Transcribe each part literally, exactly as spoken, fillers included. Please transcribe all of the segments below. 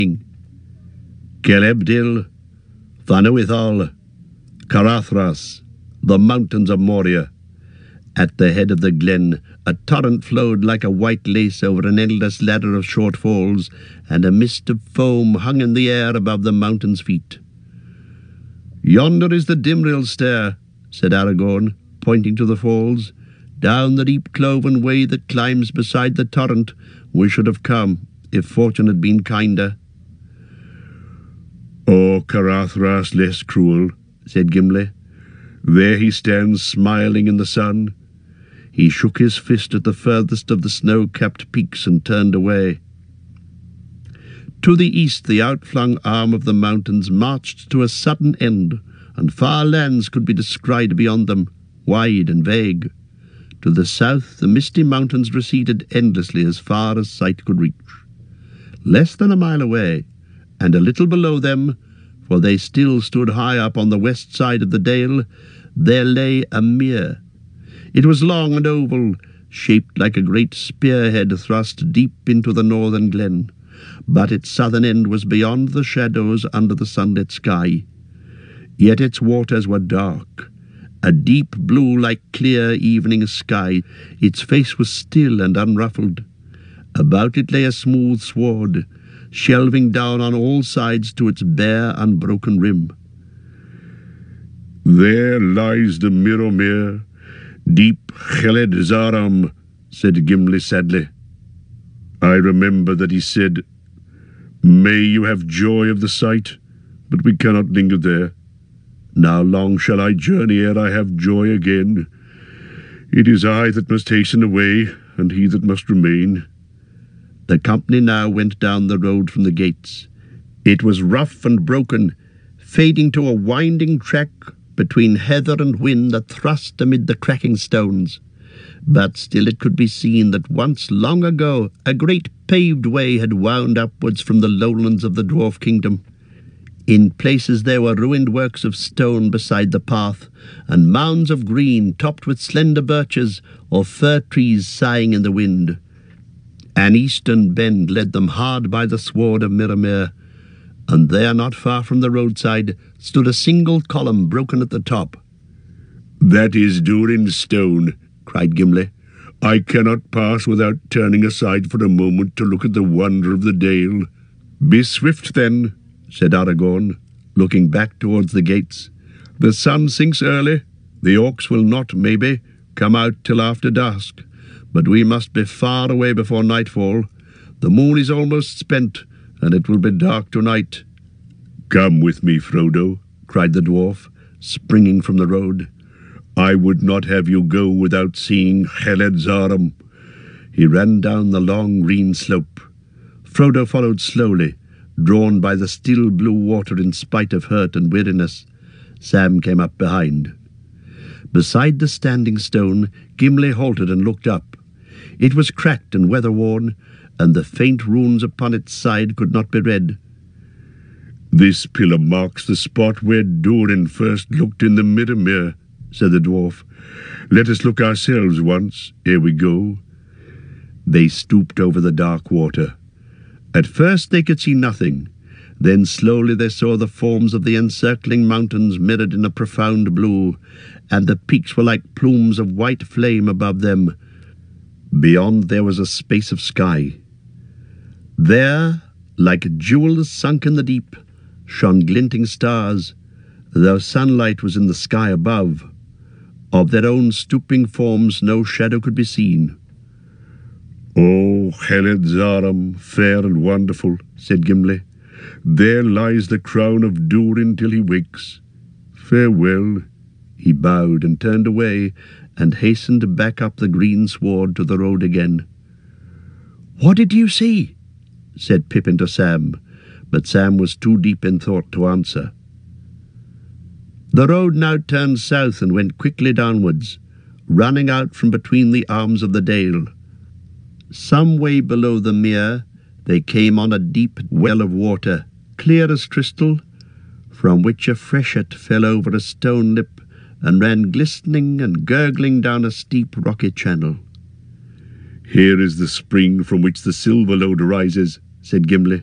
Celebdil, Thanawithal, Carathras, the mountains of Moria. At the head of the glen, a torrent flowed like a white lace over an endless ladder of short falls, and a mist of foam hung in the air above the mountain's feet. "Yonder is the Dimrill stair," said Aragorn, pointing to the falls. "Down the deep cloven way that climbs beside the torrent we should have come, if fortune had been kinder." "O Carathras less cruel," said Gimli. "There he stands smiling in the sun." He shook his fist at the furthest of the snow-capped peaks and turned away. To the east the outflung arm of the mountains marched to a sudden end, and far lands could be descried beyond them, wide and vague. To the south the misty mountains receded endlessly as far as sight could reach. Less than a mile away, and a little below them, for they still stood high up on the west side of the dale, there lay a mere. It was long and oval, shaped like a great spearhead thrust deep into the northern glen, but its southern end was beyond the shadows under the sunlit sky. Yet its waters were dark, a deep blue like clear evening sky. Its face was still and unruffled. About it lay a smooth sward, shelving down on all sides to its bare, unbroken rim. "There lies the Mirrormere, deep Heled Zaram," said Gimli sadly. "I remember that he said, 'May you have joy of the sight,' but we cannot linger there. Now long shall I journey ere I have joy again. It is I that must hasten away, and he that must remain." The company now went down the road from the gates. It was rough and broken, fading to a winding track between heather and wind that thrust amid the cracking stones. But still it could be seen that once long ago a great paved way had wound upwards from the lowlands of the dwarf kingdom. In places there were ruined works of stone beside the path, and mounds of green topped with slender birches or fir trees sighing in the wind. An eastern bend led them hard by the sward of Mirrormere, and there, not far from the roadside, stood a single column broken at the top. "That is Durin's stone," cried Gimli. "I cannot pass without turning aside for a moment to look at the wonder of the dale." "Be swift, then," said Aragorn, looking back towards the gates. "The sun sinks early. The orcs will not, maybe, come out till after dusk, but we must be far away before nightfall. The moon is almost spent, and it will be dark tonight." "Come with me, Frodo," cried the dwarf, springing from the road. "I would not have you go without seeing Heled Zaram." He ran down the long green slope. Frodo followed slowly, drawn by the still blue water in spite of hurt and weariness. Sam came up behind. Beside the standing stone, Gimli halted and looked up. It was cracked and weather-worn, and the faint runes upon its side could not be read. "This pillar marks the spot where Durin first looked in the Mirrormere," said the dwarf. "Let us look ourselves once, ere we go." They stooped over the dark water. At first they could see nothing. Then slowly they saw the forms of the encircling mountains mirrored in a profound blue, and the peaks were like plumes of white flame above them. Beyond there was a space of sky. There, like jewels sunk in the deep, shone glinting stars, though sunlight was in the sky above. Of their own stooping forms no shadow could be seen. "O Heled Zaram, fair and wonderful," said Gimli. "There lies the crown of Durin till he wakes. Farewell." He bowed and turned away, and hastened back up the green sward to the road again. "What did you see?" said Pippin to Sam, but Sam was too deep in thought to answer. The road now turned south and went quickly downwards, running out from between the arms of the dale. Some way below the mere, they came on a deep well of water, clear as crystal, from which a freshet fell over a stone lip and ran glistening and gurgling down a steep rocky channel. "Here is the spring from which the Silverlode rises," said Gimli.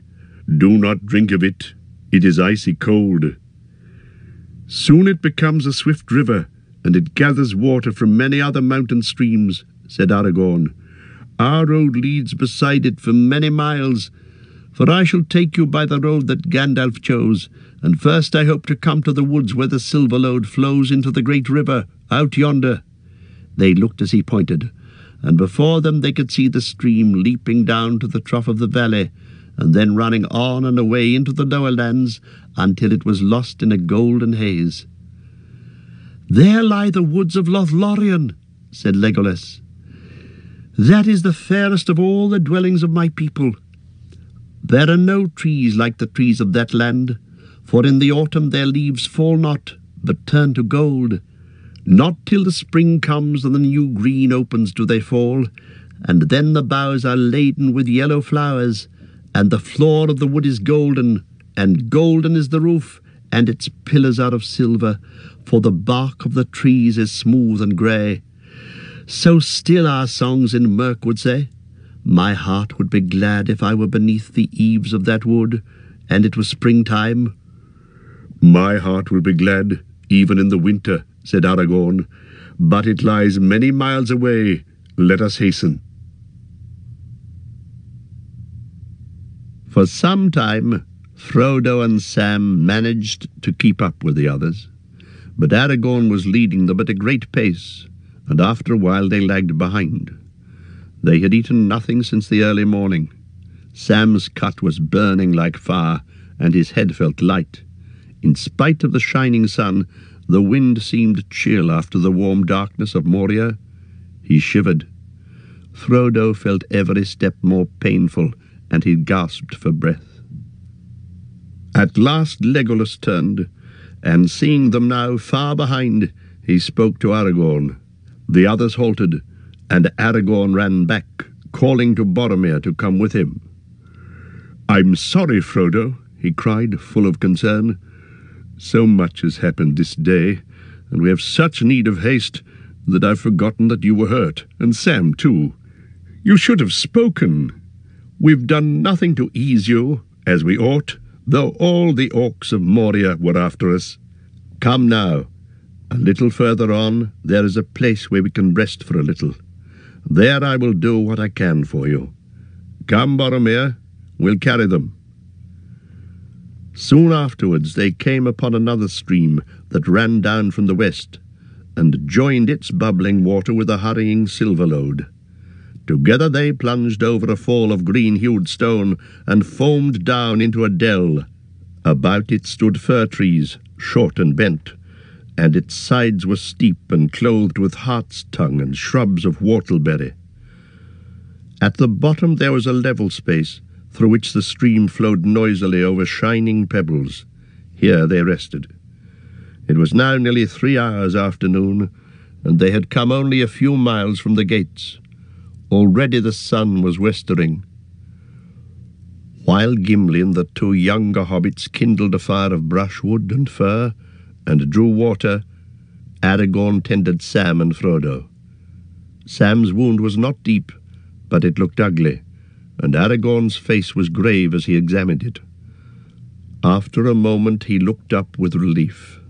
Do not drink of it. It is icy cold. Soon it becomes a swift river, and it gathers water from many other mountain streams, said Aragorn. Our road leads beside it for many miles, for I shall take you by the road that Gandalf chose, and first I hope to come to the woods where the Silverlode flows into the great river, out yonder. They looked as he pointed, and before them they could see the stream leaping down to the trough of the valley, and then running on and away into the lower lands until it was lost in a golden haze. There lie the woods of Lothlorien, said Legolas. That is the fairest of all the dwellings of my people. There are no trees like the trees of that land, for in the autumn their leaves fall not, but turn to gold. Not till the spring comes and the new green opens do they fall, and then the boughs are laden with yellow flowers, and the floor of the wood is golden, and golden is the roof, and its pillars are of silver, for the bark of the trees is smooth and grey. So still our songs in Mirkwood say, my heart would be glad if I were beneath the eaves of that wood, and it was springtime. My heart will be glad, even in the winter, said Aragorn, but it lies many miles away. Let us hasten. For some time, Frodo and Sam managed to keep up with the others, but Aragorn was leading them at a great pace, and after a while they lagged behind. They had eaten nothing since the early morning. Sam's cut was burning like fire, and his head felt light. In spite of the shining sun, the wind seemed chill after the warm darkness of Moria. He shivered. Frodo felt every step more painful, and he gasped for breath. At last Legolas turned, and seeing them now far behind, he spoke to Aragorn. The others halted, and Aragorn ran back, calling to Boromir to come with him. "I'm sorry, Frodo," he cried, full of concern. "So much has happened this day, and we have such need of haste that I've forgotten that you were hurt, and Sam too. You should have spoken. We've done nothing to ease you, as we ought, though all the orcs of Moria were after us. Come now. A little further on, there is a place where we can rest for a little. There I will do what I can for you. Come, Boromir, we'll carry them." Soon afterwards they came upon another stream that ran down from the west, and joined its bubbling water with a hurrying Silverlode. Together they plunged over a fall of green-hued stone, and foamed down into a dell. About it stood fir trees, short and bent, and its sides were steep and clothed with hart's tongue and shrubs of whortleberry. At the bottom there was a level space, through which the stream flowed noisily over shining pebbles. Here they rested. It was now nearly three hours after noon, and they had come only a few miles from the gates. Already the sun was westering. While Gimli and the two younger hobbits kindled a fire of brushwood and fir, and drew water, Aragorn tended Sam and Frodo. Sam's wound was not deep, but it looked ugly, and Aragorn's face was grave as he examined it. After a moment he looked up with relief.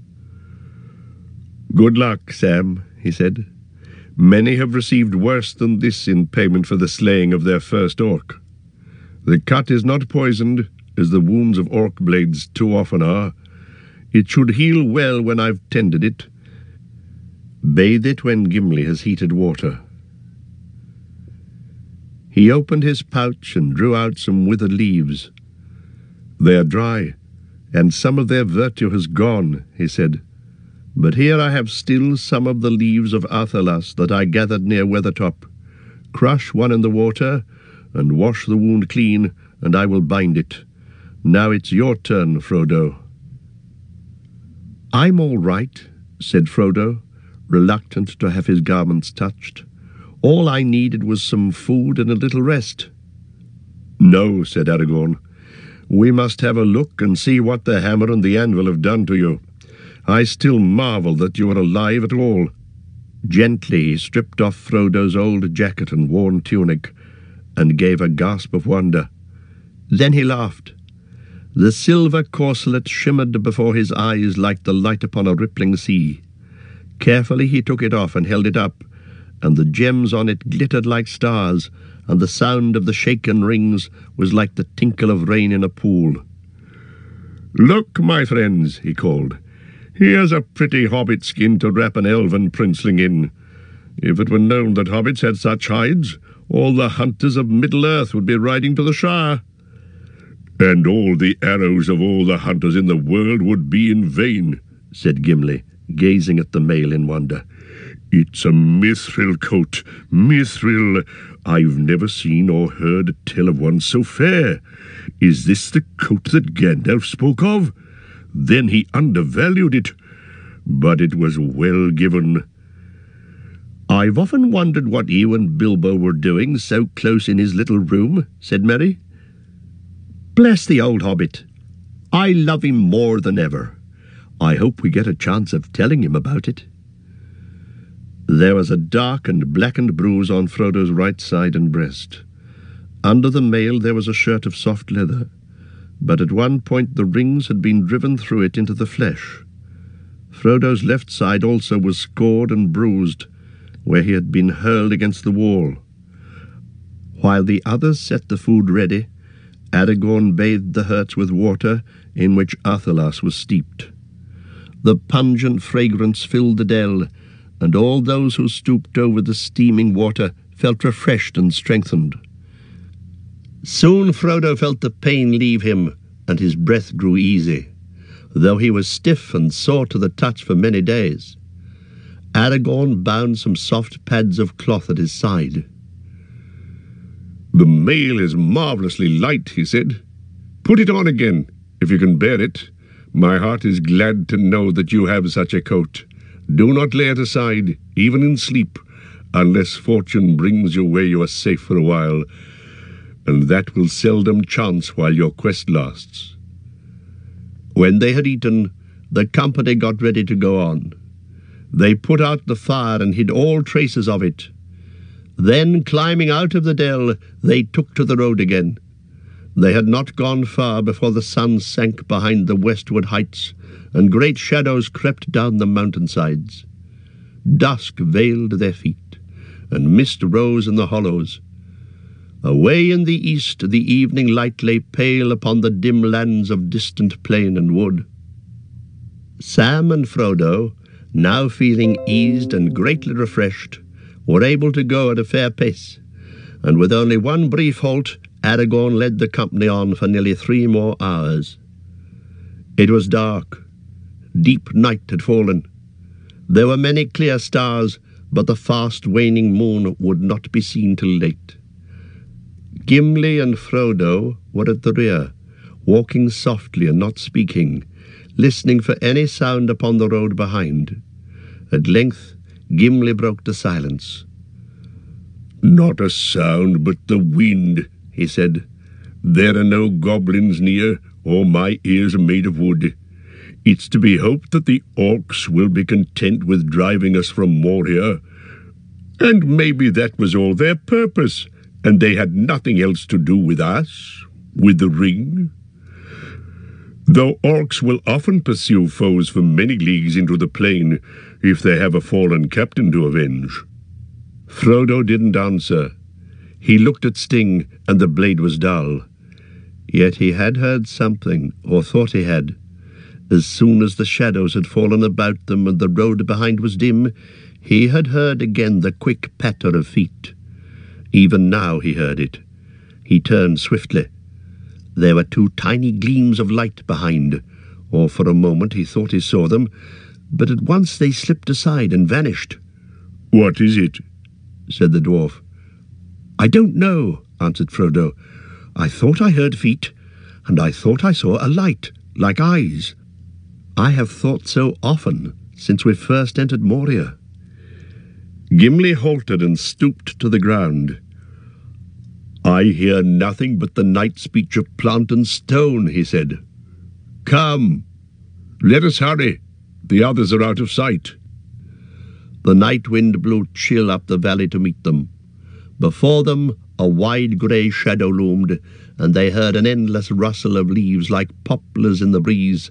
"Good luck, Sam," he said. "Many have received worse than this in payment for the slaying of their first orc. The cut is not poisoned, as the wounds of orc blades too often are. It should heal well when I've tended it. Bathe it when Gimli has heated water." He opened his pouch and drew out some withered leaves. "They are dry, and some of their virtue has gone," he said. "But here I have still some of the leaves of Athalas that I gathered near Weathertop. Crush one in the water, and wash the wound clean, and I will bind it. Now it's your turn, Frodo." "I'm all right," said Frodo, reluctant to have his garments touched. "All I needed was some food and a little rest." "No," said Aragorn. "We must have a look and see what the hammer and the anvil have done to you. I still marvel that you are alive at all." Gently he stripped off Frodo's old jacket and worn tunic, and gave a gasp of wonder. Then he laughed. The silver corselet shimmered before his eyes like the light upon a rippling sea. Carefully he took it off and held it up, and the gems on it glittered like stars, and the sound of the shaken rings was like the tinkle of rain in a pool. "Look, my friends," he called. "Here's a pretty hobbit skin to wrap an elven princeling in. If it were known that hobbits had such hides, all the hunters of Middle-earth would be riding to the Shire. And all the arrows of all the hunters in the world would be in vain," said Gimli, gazing at the mail in wonder. "It's a mithril coat, mithril. I've never seen or heard tell of one so fair. Is this the coat that Gandalf spoke of? Then he undervalued it, but it was well given." "I've often wondered what you and Bilbo were doing so close in his little room," said Merry. "Bless the old hobbit. I love him more than ever. I hope we get a chance of telling him about it." There was a dark and blackened bruise on Frodo's right side and breast. Under the mail there was a shirt of soft leather, but at one point the rings had been driven through it into the flesh. Frodo's left side also was scored and bruised, where he had been hurled against the wall. While the others set the food ready, Aragorn bathed the hurts with water in which Arthalas was steeped. The pungent fragrance filled the dell, and all those who stooped over the steaming water felt refreshed and strengthened. Soon Frodo felt the pain leave him, and his breath grew easy, though he was stiff and sore to the touch for many days. Aragorn bound some soft pads of cloth at his side. "The mail is marvellously light," he said. "Put it on again, if you can bear it. My heart is glad to know that you have such a coat. Do not lay it aside, even in sleep, unless fortune brings you where you are safe for a while, and that will seldom chance while your quest lasts." When they had eaten, the company got ready to go on. They put out the fire and hid all traces of it. Then, climbing out of the dell, they took to the road again. They had not gone far before the sun sank behind the westward heights, and great shadows crept down the mountainsides. Dusk veiled their feet, and mist rose in the hollows. Away in the east the evening light lay pale upon the dim lands of distant plain and wood. Sam and Frodo, now feeling eased and greatly refreshed, were able to go at a fair pace, and with only one brief halt, Aragorn led the company on for nearly three more hours. It was dark. Deep night had fallen. There were many clear stars, but the fast waning moon would not be seen till late. Gimli and Frodo were at the rear, walking softly and not speaking, listening for any sound upon the road behind. At length Gimli broke the silence. "Not a sound but the wind," he said. "There are no goblins near, or my ears are made of wood. It's to be hoped that the orcs will be content with driving us from Moria. And maybe that was all their purpose, and they had nothing else to do with us, with the ring. Though orcs will often pursue foes for many leagues into the plain if they have a fallen captain to avenge." Frodo didn't answer. He looked at Sting, and the blade was dull. Yet he had heard something, or thought he had. As soon as the shadows had fallen about them and the road behind was dim, he had heard again the quick patter of feet. Even now he heard it. He turned swiftly. There were two tiny gleams of light behind, or for a moment he thought he saw them, but at once they slipped aside and vanished. "What is it?" said the dwarf. "I don't know," answered Frodo. "I thought I heard feet, and I thought I saw a light, like eyes. I have thought so often since we first entered Moria." Gimli halted and stooped to the ground. "I hear nothing but the night speech of plant and stone," he said. "Come, let us hurry. The others are out of sight." The night wind blew chill up the valley to meet them. Before them a wide grey shadow loomed, and they heard an endless rustle of leaves like poplars in the breeze.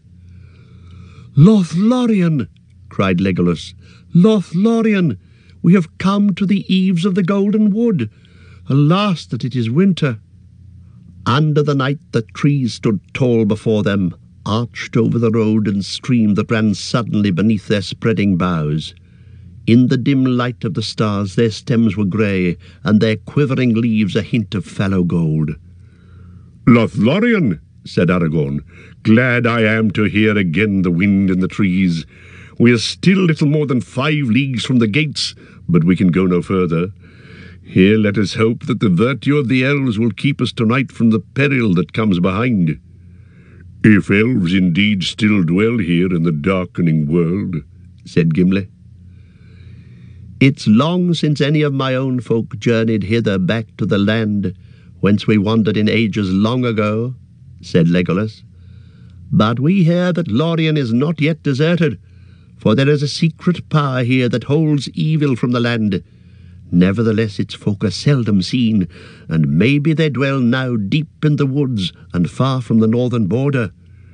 "Lothlorien!" cried Legolas. "Lothlorien! We have come to the eaves of the Golden Wood. Alas that it is winter!" Under the night the trees stood tall before them, arched over the road and stream that ran suddenly beneath their spreading boughs. In the dim light of the stars their stems were grey, and their quivering leaves a hint of fallow gold. "Lothlorien," said Aragorn, "glad I am to hear again the wind in the trees. We are still little more than five leagues from the gates, but we can go no further. Here let us hope that the virtue of the elves will keep us tonight from the peril that comes behind." "If elves indeed still dwell here in the darkening world," said Gimli. "It's long since any of my own folk journeyed hither back to the land whence we wandered in ages long ago," said Legolas. "But we hear that Lorien is not yet deserted, for there is a secret power here that holds evil from the land. Nevertheless its folk are seldom seen, and maybe they dwell now deep in the woods and far from the northern border."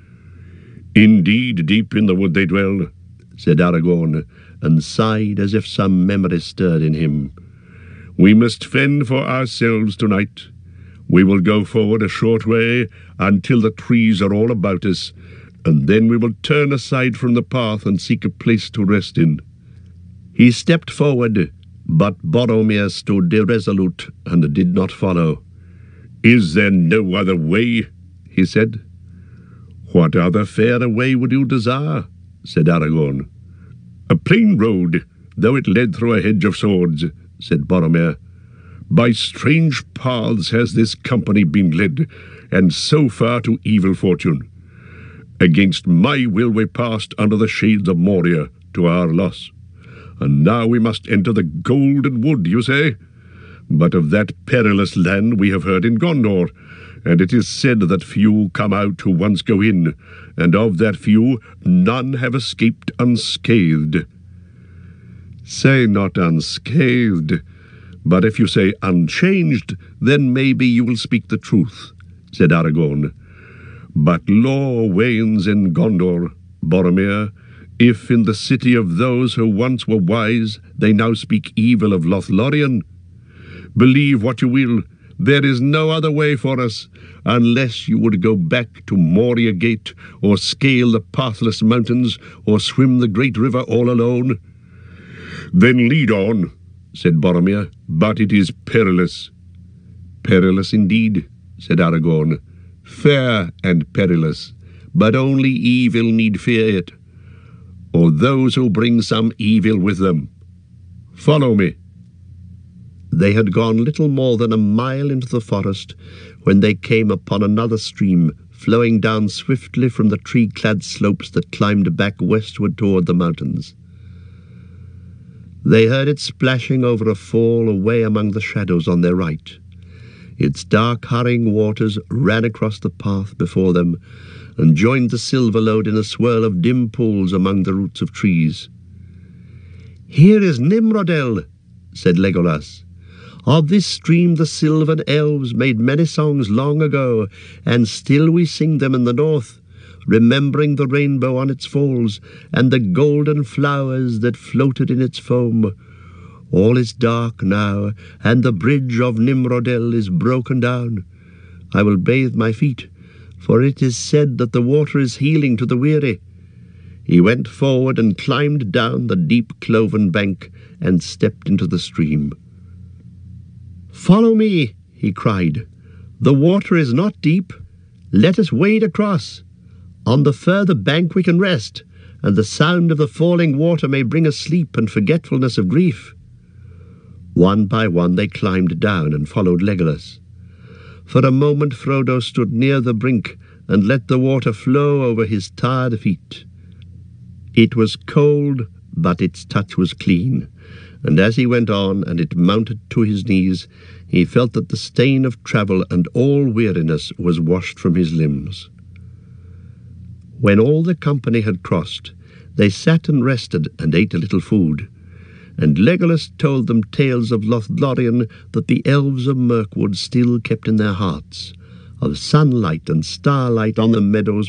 "Indeed, deep in the wood they dwell," said Aragorn, and sighed as if some memory stirred in him. "We must fend for ourselves tonight. We will go forward a short way until the trees are all about us, and then we will turn aside from the path and seek a place to rest in." He stepped forward, but Boromir stood irresolute and did not follow. "Is there no other way?" he said. "What other fairer way would you desire?" said Aragorn. "A plain road, though it led through a hedge of swords," said Boromir. "By strange paths has this company been led, and so far to evil fortune. Against my will we passed under the shades of Moria to our loss. And now we must enter the Golden Wood, you say? But of that perilous land we have heard in Gondor, and it is said that few come out who once go in, and of that few none have escaped unscathed." "Say not unscathed, but if you say unchanged, then maybe you will speak the truth," said Aragorn. "But law wanes in Gondor, Boromir, if in the city of those who once were wise they now speak evil of Lothlorien. Believe what you will, there is no other way for us, unless you would go back to Moria Gate, or scale the pathless mountains, or swim the great river all alone." "Then lead on," said Boromir, "but it is perilous." "Perilous indeed," said Aragorn. "Fair and perilous, but only evil need fear it, or those who bring some evil with them. Follow me." They had gone little more than a mile into the forest when they came upon another stream flowing down swiftly from the tree-clad slopes that climbed back westward toward the mountains. They heard it splashing over a fall away among the shadows on their right. Its dark hurrying waters ran across the path before them and joined the Silverlode in a swirl of dim pools among the roots of trees. "Here is Nimrodel," said Legolas. "Of this stream the Sylvan elves made many songs long ago, and still we sing them in the north, remembering the rainbow on its falls and the golden flowers that floated in its foam. All is dark now, and the bridge of Nimrodel is broken down. I will bathe my feet, for it is said that the water is healing to the weary." He went forward and climbed down the deep cloven bank and stepped into the stream. "Follow me," he cried. "The water is not deep. Let us wade across. On the further bank we can rest, and the sound of the falling water may bring us sleep and forgetfulness of grief." One by one they climbed down and followed Legolas. For a moment Frodo stood near the brink and let the water flow over his tired feet. It was cold, but its touch was clean, and as he went on and it mounted to his knees, he felt that the stain of travel and all weariness was washed from his limbs. When all the company had crossed, they sat and rested and ate a little food, and Legolas told them tales of Lothlorien that the elves of Mirkwood still kept in their hearts, of sunlight and starlight on the meadows